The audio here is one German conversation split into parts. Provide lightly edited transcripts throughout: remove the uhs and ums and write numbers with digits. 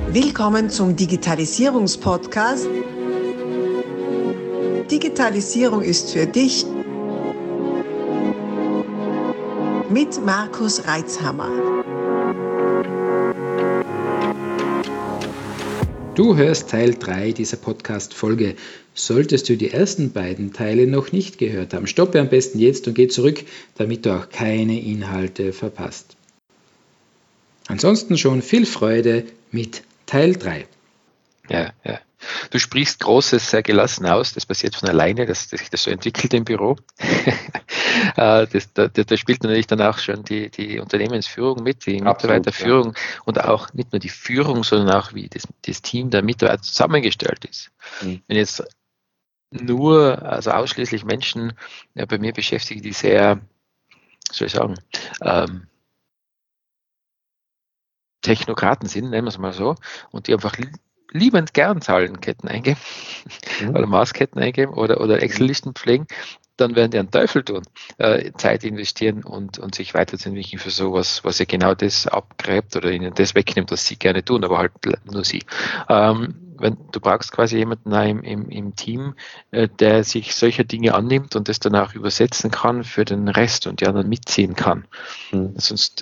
Willkommen zum Digitalisierungspodcast. Digitalisierung ist für dich mit Markus Reitzhammer. Du hörst Teil 3 dieser Podcast-Folge. Solltest du die ersten beiden Teile noch nicht gehört haben, stoppe am besten jetzt und geh zurück, damit du auch keine Inhalte verpasst. Ansonsten schon viel Freude mit Teil 3. Ja. Du sprichst Großes sehr gelassen aus, das passiert von alleine, dass sich das so entwickelt im Büro. Da spielt natürlich dann auch schon die Unternehmensführung mit, die Mitarbeiterführung, ja. Und auch nicht nur die Führung, sondern auch wie das Team der Mitarbeiter zusammengestellt ist. Mhm. Wenn jetzt also ausschließlich Menschen bei mir beschäftige, die sehr, Technokraten sind, nennen wir es mal so, und die einfach liebend gern Zahlenketten eingeben oder Maßketten eingeben oder Excel-Listen pflegen, dann werden die einen Teufel tun, Zeit investieren und sich weiterzuentwickeln für sowas, was ja genau das abgräbt oder ihnen das wegnimmt, was sie gerne tun, aber halt nur sie. Du brauchst quasi jemanden im Team, der sich solcher Dinge annimmt und das dann auch übersetzen kann für den Rest und die anderen mitziehen kann. Sonst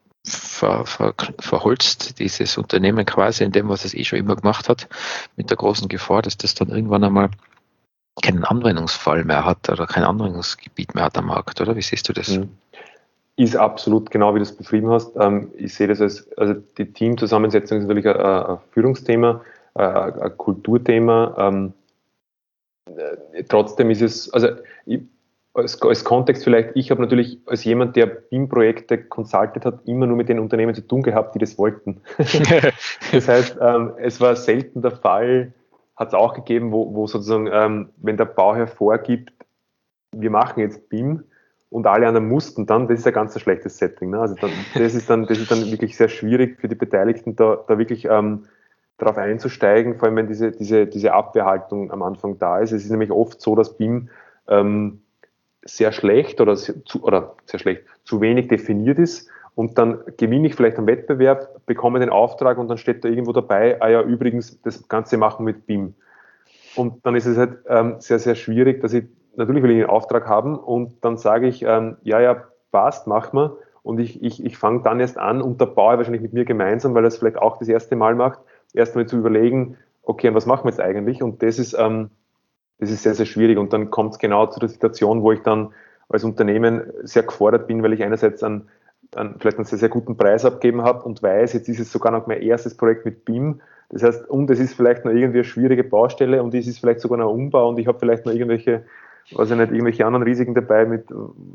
verholzt dieses Unternehmen quasi in dem, was es schon immer gemacht hat, mit der großen Gefahr, dass das dann irgendwann einmal keinen Anwendungsfall mehr hat oder kein Anwendungsgebiet mehr hat am Markt, oder? Wie siehst du das? Ist absolut genau, wie du es beschrieben hast. Ich sehe das also die Teamzusammensetzung ist natürlich ein Führungsthema, ein Kulturthema. Trotzdem ist es, als Kontext vielleicht, ich habe natürlich als jemand, der BIM-Projekte consultet hat, immer nur mit den Unternehmen zu tun gehabt, die das wollten. Das heißt, es war selten der Fall, hat es auch gegeben, wo sozusagen, wenn der Bauherr vorgibt, wir machen jetzt BIM und alle anderen mussten dann, das ist ein ganz schlechtes Setting. Ne? Also das ist dann wirklich sehr schwierig für die Beteiligten, da wirklich darauf einzusteigen, vor allem wenn diese Abwehrhaltung am Anfang da ist. Es ist nämlich oft so, dass BIM sehr schlecht zu wenig definiert ist und dann gewinne ich vielleicht einen Wettbewerb, bekomme den Auftrag und dann steht da irgendwo dabei, übrigens, das Ganze machen mit BIM. Und dann ist es halt sehr, sehr schwierig, dass natürlich will ich einen Auftrag haben und dann sage ich, passt, mach mal und ich fange dann erst an und der Bauer wahrscheinlich mit mir gemeinsam, weil er es vielleicht auch das erste Mal macht, erst mal zu überlegen, okay, und was machen wir jetzt eigentlich? Und das ist sehr, sehr schwierig und dann kommt es genau zu der Situation, wo ich dann als Unternehmen sehr gefordert bin, weil ich einerseits vielleicht einen sehr, sehr guten Preis abgegeben habe und weiß, jetzt ist es sogar noch mein erstes Projekt mit BIM. Das heißt, und es ist vielleicht noch irgendwie eine schwierige Baustelle und es ist vielleicht sogar noch ein Umbau und ich habe vielleicht noch irgendwelche anderen Risiken dabei mit,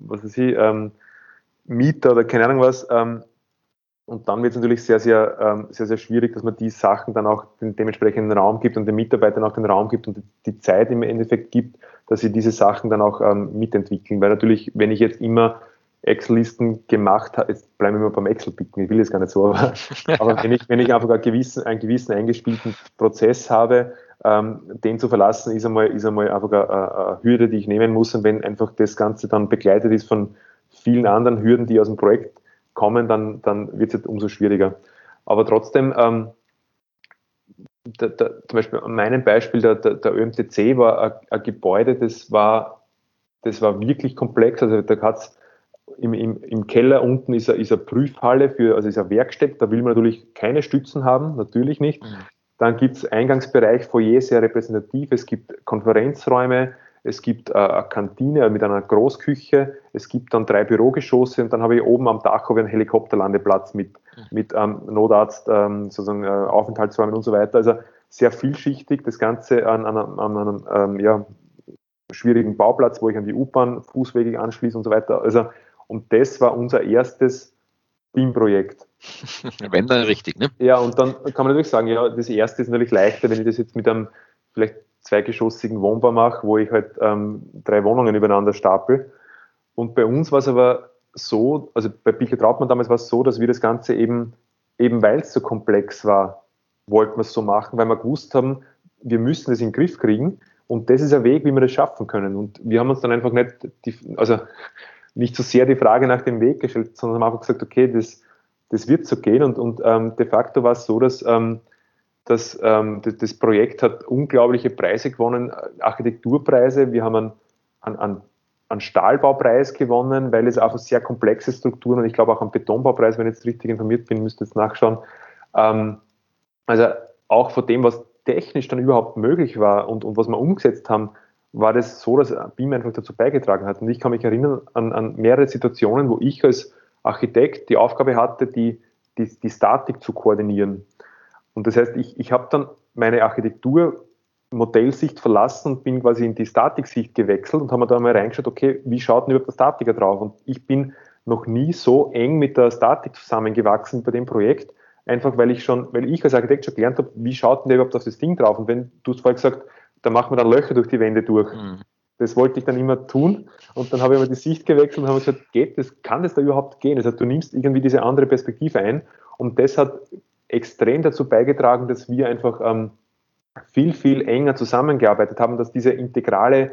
Mieter oder keine Ahnung was. Und dann wird es natürlich sehr, sehr, sehr, sehr schwierig, dass man die Sachen dann auch den dementsprechenden Raum gibt und den Mitarbeitern auch den Raum gibt und die Zeit im Endeffekt gibt, dass sie diese Sachen dann auch mitentwickeln. Weil natürlich, wenn ich jetzt immer Excel-Listen gemacht habe, jetzt bleiben wir mal beim Excel-Picken, ich will das gar nicht so, aber wenn ich einfach einen gewissen eingespielten Prozess habe, den zu verlassen, ist einmal einfach eine Hürde, die ich nehmen muss. Und wenn einfach das Ganze dann begleitet ist von vielen anderen Hürden, die aus dem Projekt kommen, dann wird es halt umso schwieriger. Aber trotzdem, zum Beispiel an meinem Beispiel, der ÖMTC war ein Gebäude, das war wirklich komplex. Also da hat's im Keller unten ist eine Prüfhalle ist eine Werkstätte, da will man natürlich keine Stützen haben, natürlich nicht. Dann gibt es Eingangsbereich, Foyer, sehr repräsentativ, es gibt Konferenzräume, es gibt eine Kantine mit einer Großküche, es gibt dann 3 Bürogeschosse und dann habe ich oben am Dach einen Helikopterlandeplatz mit Notarzt, sozusagen Aufenthaltsräumen und so weiter. Also sehr vielschichtig, das Ganze an einem schwierigen Bauplatz, wo ich an die U-Bahn Fußwege anschließe und so weiter. Also, und das war unser erstes BIM-Projekt. Wenn dann richtig, ne? Ja, und dann kann man natürlich sagen, ja, das erste ist natürlich leichter, wenn ich das jetzt mit einem vielleicht 2-geschossigen Wohnbau mache, wo ich halt 3 Wohnungen übereinander stapel. Und bei uns war es aber so, also bei Pichel Trautmann damals war es so, dass wir das Ganze eben weil es so komplex war, wollten wir es so machen, weil wir gewusst haben, wir müssen das in den Griff kriegen und das ist ein Weg, wie wir das schaffen können. Und wir haben uns dann einfach nicht so sehr die Frage nach dem Weg gestellt, sondern haben einfach gesagt, okay, das wird so gehen und de facto war es so, dass das Projekt hat unglaubliche Preise gewonnen, Architekturpreise. Wir haben einen Stahlbaupreis gewonnen, weil es einfach sehr komplexe Strukturen und ich glaube auch einen Betonbaupreis, wenn ich jetzt richtig informiert bin, müsst ihr jetzt nachschauen. Also auch von dem, was technisch dann überhaupt möglich war und was wir umgesetzt haben, war das so, dass BIM einfach dazu beigetragen hat. Und ich kann mich erinnern an mehrere Situationen, wo ich als Architekt die Aufgabe hatte, die Statik zu koordinieren. Und das heißt, ich habe dann meine Architektur-Modellsicht verlassen und bin quasi in die Statiksicht gewechselt und habe mir da mal reingeschaut, okay, wie schaut denn überhaupt der Statiker drauf? Und ich bin noch nie so eng mit der Statik zusammengewachsen bei dem Projekt, einfach weil ich als Architekt schon gelernt habe, wie schaut denn der überhaupt auf das Ding drauf? Und wenn du es vorher gesagt, da machen wir dann Löcher durch die Wände durch. Das wollte ich dann immer tun und dann habe ich immer die Sicht gewechselt und habe gesagt, kann das da überhaupt gehen? Also du nimmst irgendwie diese andere Perspektive ein und das hat extrem dazu beigetragen, dass wir einfach viel, viel enger zusammengearbeitet haben, dass diese integrale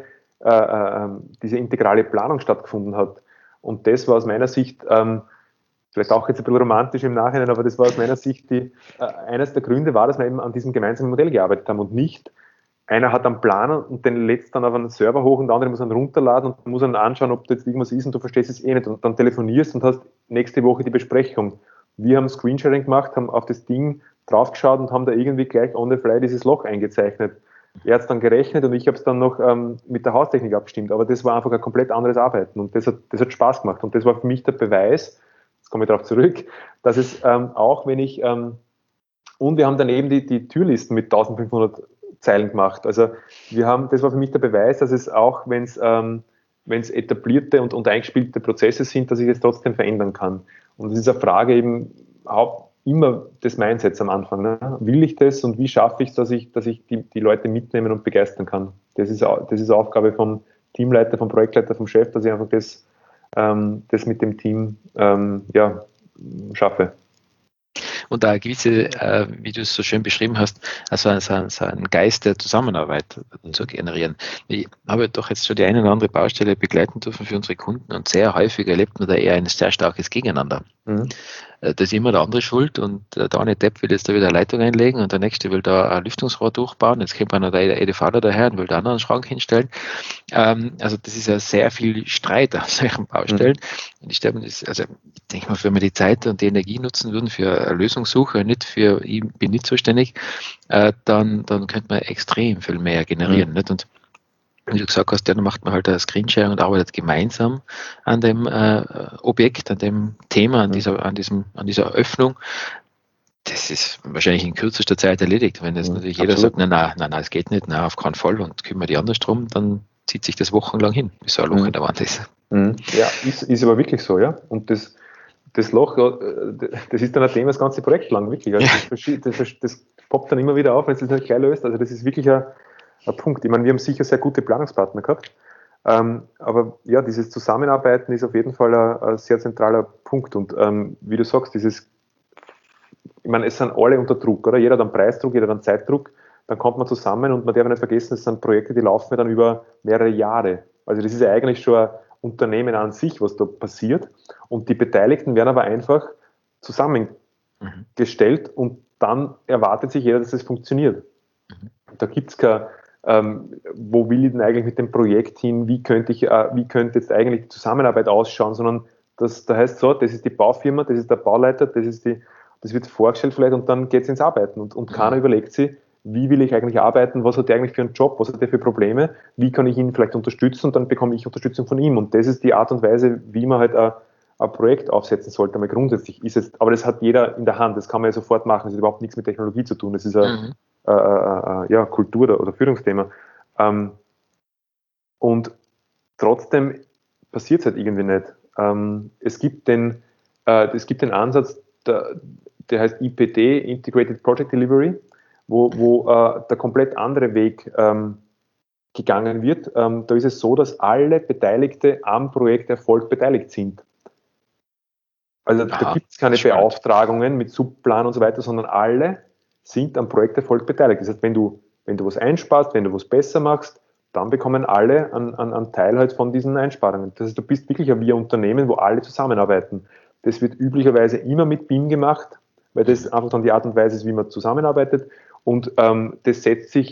Planung stattgefunden hat. Und das war aus meiner Sicht, vielleicht auch jetzt ein bisschen romantisch im Nachhinein, aber das war aus meiner Sicht eines der Gründe war, dass wir eben an diesem gemeinsamen Modell gearbeitet haben und nicht einer hat einen Plan und den lädt dann auf einen Server hoch und der andere muss ihn runterladen und muss dann anschauen, ob da jetzt irgendwas ist und du verstehst es eh nicht und dann telefonierst und hast nächste Woche die Besprechung. Wir haben Screensharing gemacht, haben auf das Ding draufgeschaut und haben da irgendwie gleich on the fly dieses Loch eingezeichnet. Er hat es dann gerechnet und ich habe es dann noch mit der Haustechnik abgestimmt, aber das war einfach ein komplett anderes Arbeiten und das hat Spaß gemacht und das war für mich der Beweis, jetzt komme ich darauf zurück, dass es auch wenn ich und wir haben dann eben die Türlisten mit 1500 Zeilen gemacht. Also das war für mich der Beweis, dass es auch, wenn es etablierte und eingespielte Prozesse sind, dass ich es trotzdem verändern kann. Und das ist eine Frage eben auch immer des Mindsets am Anfang. Ne? Will ich das und wie schaffe ich es, dass ich die Leute mitnehmen und begeistern kann? Das ist Aufgabe vom Teamleiter, vom Projektleiter, vom Chef, dass ich einfach das mit dem Team schaffe. Und da gewisse, wie du es so schön beschrieben hast, also einen Geist der Zusammenarbeit zu generieren. Ich habe doch jetzt schon die eine oder andere Baustelle begleiten dürfen für unsere Kunden und sehr häufig erlebt man da eher ein sehr starkes Gegeneinander. Da ist immer der andere schuld und der eine Depp will jetzt da wieder eine Leitung einlegen und der nächste will da ein Lüftungsrohr durchbauen. Jetzt kommt noch der EDVler daher und will da einen Schrank hinstellen. Also das ist ja sehr viel Streit auf solchen Baustellen. Und ich denke mal, wenn wir die Zeit und die Energie nutzen würden für eine Lösungssuche, nicht für, ich bin nicht zuständig, dann könnte man extrem viel mehr generieren. Nicht? Und wie du gesagt hast, dann macht man halt ein Screensharing und arbeitet gemeinsam an dem Objekt, an dem Thema, an dieser Öffnung. Das ist wahrscheinlich in kürzester Zeit erledigt. Wenn jetzt natürlich jeder sagt, nein, es geht nicht, nein, auf keinen Fall und kümmere die anders drum, dann zieht sich das wochenlang hin, bis so ein Loch in der Wand ist. Ja, ist aber wirklich so, ja. Und das Loch, das ist dann ein Thema das ganze Projekt lang, wirklich. Also das poppt dann immer wieder auf, wenn es das nicht gleich löst. Also das ist wirklich ein Punkt. Ich meine, wir haben sicher sehr gute Planungspartner gehabt, aber ja, dieses Zusammenarbeiten ist auf jeden Fall ein sehr zentraler Punkt und wie du sagst, ich meine, es sind alle unter Druck, oder? Jeder hat einen Preisdruck, jeder hat einen Zeitdruck, dann kommt man zusammen und man darf nicht vergessen, es sind Projekte, die laufen dann über mehrere Jahre. Also das ist ja eigentlich schon ein Unternehmen an sich, was da passiert und die Beteiligten werden aber einfach zusammengestellt und dann erwartet sich jeder, dass das funktioniert. Da gibt es kein wo will ich denn eigentlich mit dem Projekt hin, wie könnte jetzt eigentlich die Zusammenarbeit ausschauen, sondern da heißt so, das ist die Baufirma, das ist der Bauleiter, das wird vorgestellt vielleicht und dann geht es ins Arbeiten und keiner überlegt sich, wie will ich eigentlich arbeiten, was hat der eigentlich für einen Job, was hat der für Probleme, wie kann ich ihn vielleicht unterstützen und dann bekomme ich Unterstützung von ihm und das ist die Art und Weise, wie man halt ein Projekt aufsetzen sollte, aber grundsätzlich ist es, aber das hat jeder in der Hand, das kann man ja sofort machen, das hat überhaupt nichts mit Technologie zu tun, das ist Kultur- oder Führungsthema. Und trotzdem passiert es halt irgendwie nicht. Es gibt den Ansatz, der heißt IPD, Integrated Project Delivery, wo der komplett andere Weg gegangen wird. Da ist es so, dass alle Beteiligte am Projekterfolg beteiligt sind. Also da gibt es keine Beauftragungen mit Subplan und so weiter, sondern alle sind am Projekterfolg beteiligt. Das heißt, wenn du was einsparst, wenn du was besser machst, dann bekommen alle einen Teil halt von diesen Einsparungen. Das heißt, du bist wirklich ein Wir-Unternehmen, wo alle zusammenarbeiten. Das wird üblicherweise immer mit BIM gemacht, weil das einfach dann die Art und Weise ist, wie man zusammenarbeitet. Und das setzt sich,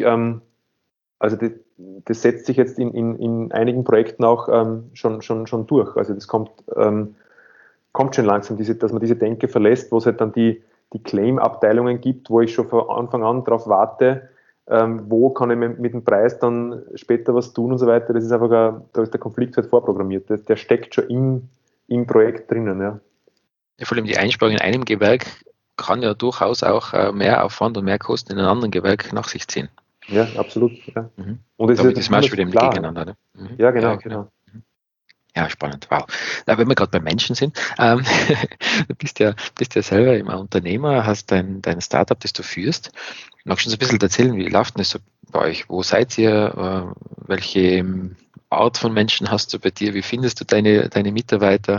das setzt sich jetzt in einigen Projekten auch schon durch. Also das kommt schon langsam, dass man diese Denke verlässt, wo es halt dann die Claim-Abteilungen gibt, wo ich schon von Anfang an darauf warte, wo kann ich mit dem Preis dann später was tun und so weiter. Das ist einfach, da ist der Konflikt halt vorprogrammiert. Der steckt schon im Projekt drinnen. Ja. Ja, vor allem die Einsparung in einem Gewerk kann ja durchaus auch mehr Aufwand und mehr Kosten in einem anderen Gewerk nach sich ziehen. Ja, absolut. Ja. Mhm. Und es Damit ist ist man wieder klar. gegeneinander. Ne? Mhm. Ja, genau. Ja, spannend, wow. Na, wenn wir gerade bei Menschen sind, du bist ja selber immer Unternehmer, hast dein Startup, das du führst. Magst du uns ein bisschen erzählen, wie läuft denn das so bei euch? Wo seid ihr? Welche Art von Menschen hast du bei dir? Wie findest du deine Mitarbeiter?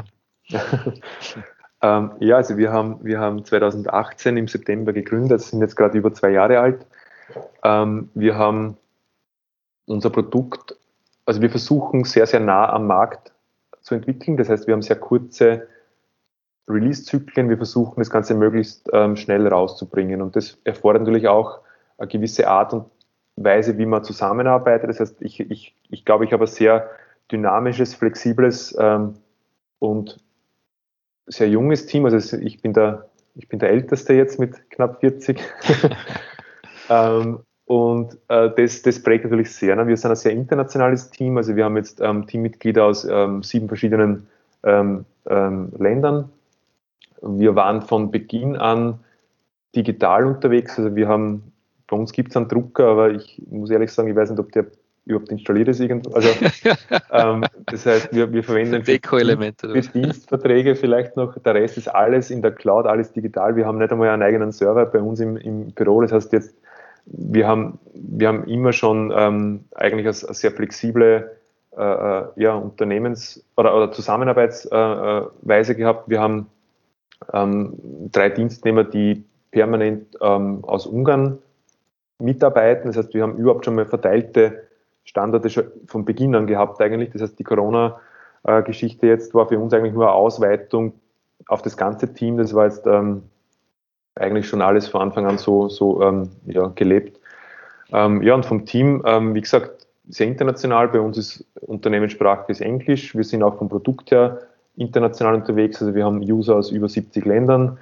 Ja, also wir haben 2018 im September gegründet, sind jetzt gerade über 2 Jahre alt. Wir haben unser Produkt, also wir versuchen sehr, sehr nah am Markt zu entwickeln. Das heißt, wir haben sehr kurze Release-Zyklen. Wir versuchen das Ganze möglichst schnell rauszubringen. Und das erfordert natürlich auch eine gewisse Art und Weise, wie man zusammenarbeitet. Das heißt, ich glaube, ich habe ein sehr dynamisches, flexibles und sehr junges Team. Also ich bin der Älteste jetzt mit knapp 40. Und das prägt natürlich sehr. Ne? Wir sind ein sehr internationales Team. Also wir haben jetzt Teammitglieder aus 7 verschiedenen Ländern. Wir waren von Beginn an digital unterwegs. Also bei uns gibt es einen Drucker, aber ich muss ehrlich sagen, ich weiß nicht, ob der überhaupt installiert ist irgendwo. Also das heißt, wir verwenden für Dienstverträge vielleicht noch. Der Rest ist alles in der Cloud, alles digital. Wir haben nicht einmal einen eigenen Server bei uns im Büro. Das heißt jetzt, wir haben immer schon eigentlich eine sehr flexible Unternehmens- oder Zusammenarbeitsweise gehabt. Wir haben 3 Dienstnehmer, die permanent aus Ungarn mitarbeiten. Das heißt, wir haben überhaupt schon mal verteilte Standorte schon von Beginn an gehabt eigentlich. Das heißt, die Corona-Geschichte jetzt war für uns eigentlich nur eine Ausweitung auf das ganze Team. Das war jetzt eigentlich schon alles von Anfang an so gelebt. Und vom Team, wie gesagt, sehr international. Bei uns ist Unternehmenssprache ist Englisch. Wir sind auch vom Produkt her international unterwegs. Also wir haben User aus über 70 Ländern.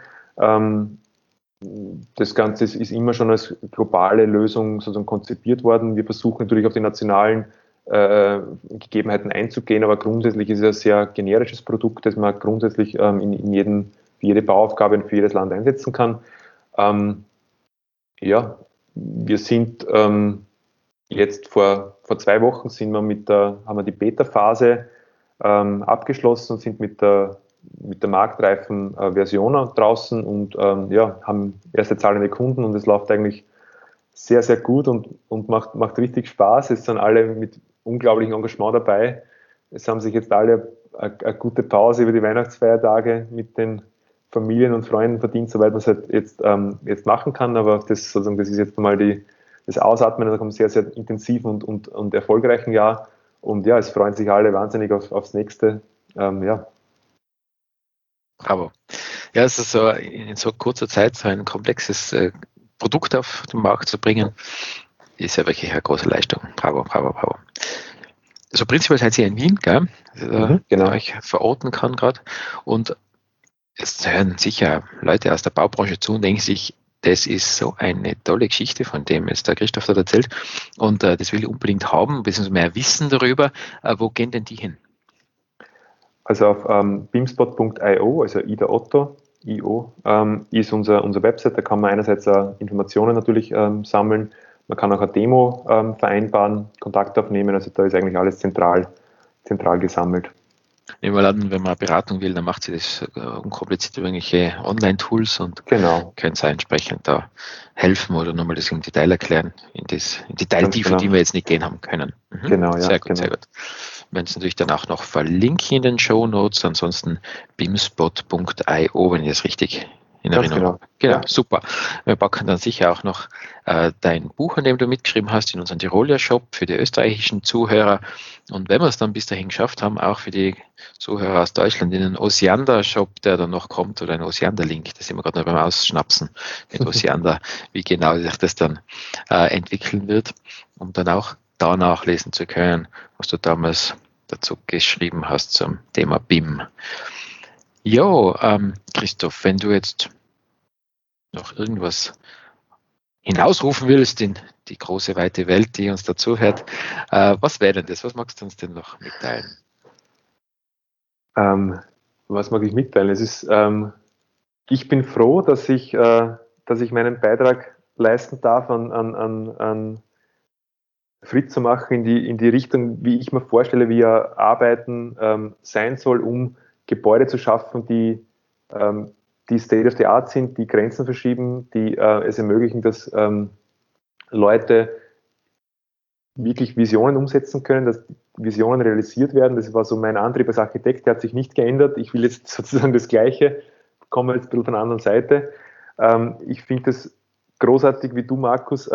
Das Ganze ist immer schon als globale Lösung sozusagen konzipiert worden. Wir versuchen natürlich auf die nationalen Gegebenheiten einzugehen, aber grundsätzlich ist es ein sehr generisches Produkt, das man grundsätzlich für jede Bauaufgabe und für jedes Land einsetzen kann. Wir sind jetzt vor 2 Wochen haben wir die Beta-Phase abgeschlossen und sind mit der marktreifen Version draußen und haben erste zahlende Kunden und es läuft eigentlich sehr, sehr gut und macht richtig Spaß. Es sind alle mit unglaublichem Engagement dabei. Es haben sich jetzt alle eine gute Pause über die Weihnachtsfeiertage mit den Familien und Freunden verdient, soweit man es halt jetzt machen kann. Aber das ist jetzt mal das Ausatmen nach einem sehr, sehr intensiven und erfolgreichen Jahr. Und ja, es freuen sich alle wahnsinnig aufs nächste. Bravo. Ja, es ist so in so kurzer Zeit so ein komplexes Produkt auf den Markt zu bringen, ist ja wirklich eine große Leistung. Bravo. Also prinzipiell seid ihr in Wien, gell? Genau. Ich verorten kann gerade. Und es hören sicher Leute aus der Baubranche zu und denken sich, das ist so eine tolle Geschichte, von dem jetzt der Christoph dort erzählt. Und das will ich unbedingt haben, beziehungsweise mehr wissen darüber. Wo gehen denn die hin? Also auf beamspot.io, also Ida Otto, IO, ist unser Website. Da kann man einerseits Informationen natürlich sammeln. Man kann auch eine Demo vereinbaren, Kontakt aufnehmen. Also da ist eigentlich alles zentral gesammelt. Nehmen wir an, wenn man Beratung will, dann macht sie das unkompliziert über irgendwelche Online-Tools und können sie entsprechend da helfen oder nochmal das im Detail erklären, in Detailtiefe, die wir jetzt nicht gehen haben können. Genau, ja. Sehr gut. Wir werden es natürlich dann auch noch verlinken in den Shownotes, ansonsten beamspot.io, wenn ich das richtig in Erinnerung. Genau, Ja. super. Wir packen dann sicher auch noch dein Buch, an dem du mitgeschrieben hast, in unseren Tiroler Shop für die österreichischen Zuhörer. Und wenn wir es dann bis dahin geschafft haben, auch für die Zuhörer aus Deutschland in den Osiander-Shop, der dann noch kommt, oder ein Osiander-Link, da sind wir gerade noch beim Ausschnapsen mit Osiander, wie genau sich das dann entwickeln wird, um dann auch da nachlesen zu können, was du damals dazu geschrieben hast zum Thema BIM. Jo, Christoph, wenn du jetzt noch irgendwas hinausrufen willst in die große, weite Welt, die uns dazuhört, was wäre denn das? Was magst du uns denn noch mitteilen? Was mag ich mitteilen? Ich bin froh, dass ich meinen Beitrag leisten darf, an Fritz zu machen in die Richtung, wie ich mir vorstelle, wie Arbeiten sein soll, um Gebäude zu schaffen, die State of the Art sind, die Grenzen verschieben, die es ermöglichen, dass Leute wirklich Visionen umsetzen können, dass Visionen realisiert werden. Das war so mein Antrieb als Architekt, der hat sich nicht geändert. Ich will jetzt sozusagen das Gleiche, komme jetzt ein bisschen von der anderen Seite. Ich finde es großartig, wie du, Markus,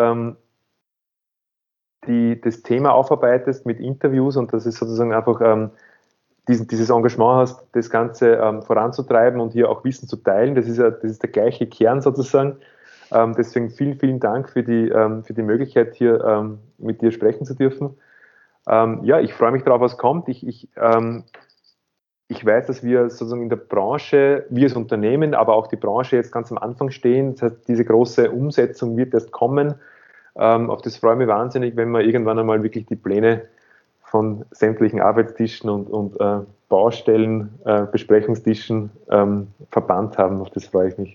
das Thema aufarbeitest mit Interviews und dass es sozusagen einfach dieses Engagement hast, das Ganze voranzutreiben und hier auch Wissen zu teilen. Das ist der gleiche Kern sozusagen. Deswegen vielen, vielen Dank für die Möglichkeit, hier mit dir sprechen zu dürfen. Ich freue mich darauf, was kommt. Ich weiß, dass wir sozusagen in der Branche, wir als Unternehmen, aber auch die Branche jetzt ganz am Anfang stehen. Das heißt, diese große Umsetzung wird erst kommen. Auf das freue ich mich wahnsinnig, wenn wir irgendwann einmal wirklich die Pläne von sämtlichen Arbeitstischen und Baustellen, Besprechungstischen verbannt haben. Auf das freue ich mich.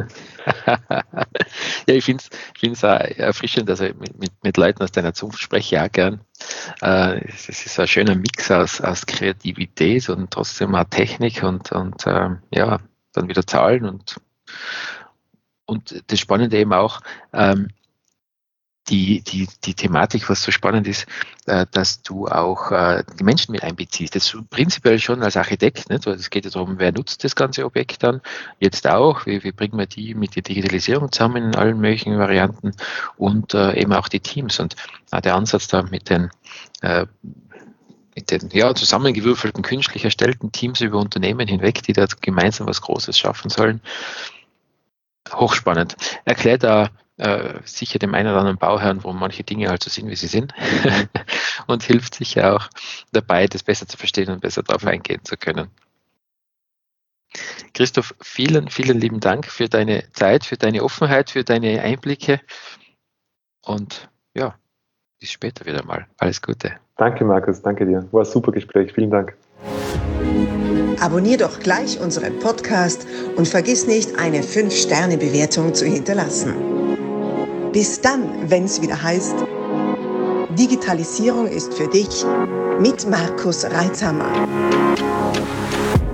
Ja, ich finde es auch erfrischend, also mit Leuten aus deiner Zunft spreche ich auch gern. Es ist ein schöner Mix aus Kreativität und trotzdem auch Technik und dann wieder Zahlen und das Spannende eben auch, die Thematik, was so spannend ist, dass du auch die Menschen mit einbeziehst. Das ist prinzipiell schon als Architekt, nicht? Es geht ja darum, wer nutzt das ganze Objekt dann, jetzt auch, wie bringen wir die mit der Digitalisierung zusammen in allen möglichen Varianten und eben auch die Teams. Und der Ansatz da mit den zusammengewürfelten, künstlich erstellten Teams über Unternehmen hinweg, die da gemeinsam was Großes schaffen sollen, hochspannend. Erklärt da sicher dem einen oder anderen Bauherrn, warum manche Dinge halt so sind, wie sie sind und hilft sicher auch dabei, das besser zu verstehen und besser darauf eingehen zu können. Christoph, vielen, vielen lieben Dank für deine Zeit, für deine Offenheit, für deine Einblicke und ja, bis später wieder mal. Alles Gute. Danke, Markus, danke dir. War ein super Gespräch. Vielen Dank. Abonnier doch gleich unseren Podcast und vergiss nicht, eine 5-Sterne-Bewertung zu hinterlassen. Bis dann, wenn es wieder heißt, Digitalisierung ist für dich mit Markus Reitzhammer.